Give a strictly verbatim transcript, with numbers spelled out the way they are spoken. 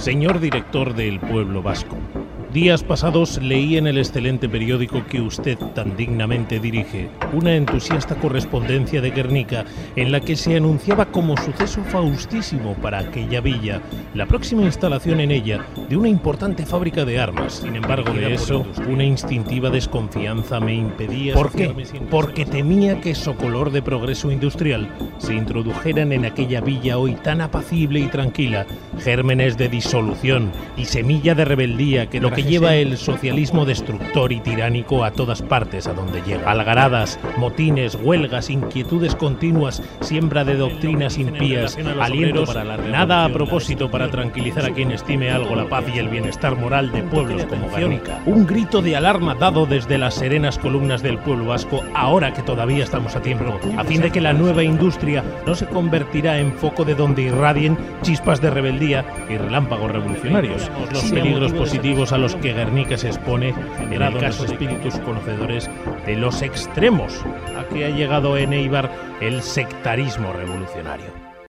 Señor director del Pueblo Vasco, días pasados leí en el excelente periódico que usted tan dignamente dirige una entusiasta correspondencia de Guernica en la que se anunciaba como suceso faustísimo para aquella villa la próxima instalación en ella de una importante fábrica de armas. Sin embargo, de eso, una instintiva desconfianza me impedía... ¿Por qué? Porque temía que socolor de progreso industrial se introdujeran en aquella villa hoy tan apacible y tranquila gérmenes de disolución y semilla de rebeldía que lo que lleva el socialismo destructor y tiránico a todas partes a donde llega. Algaradas, motines, huelgas, inquietudes continuas, siembra de doctrinas impías, aliento para la nada a propósito para tranquilizar a quien estime algo la paz y el bienestar moral de pueblos como Guernica. Un grito de alarma dado desde las serenas columnas del pueblo vasco, ahora que todavía estamos a tiempo, a fin de que la nueva industria no se convertirá en foco de donde irradien chispas de rebeldía y relámpagos revolucionarios. Los peligros positivos a los que Guernica se expone en el caso espíritus conocedores de los extremos a que ha llegado en Eibar el sectarismo revolucionario.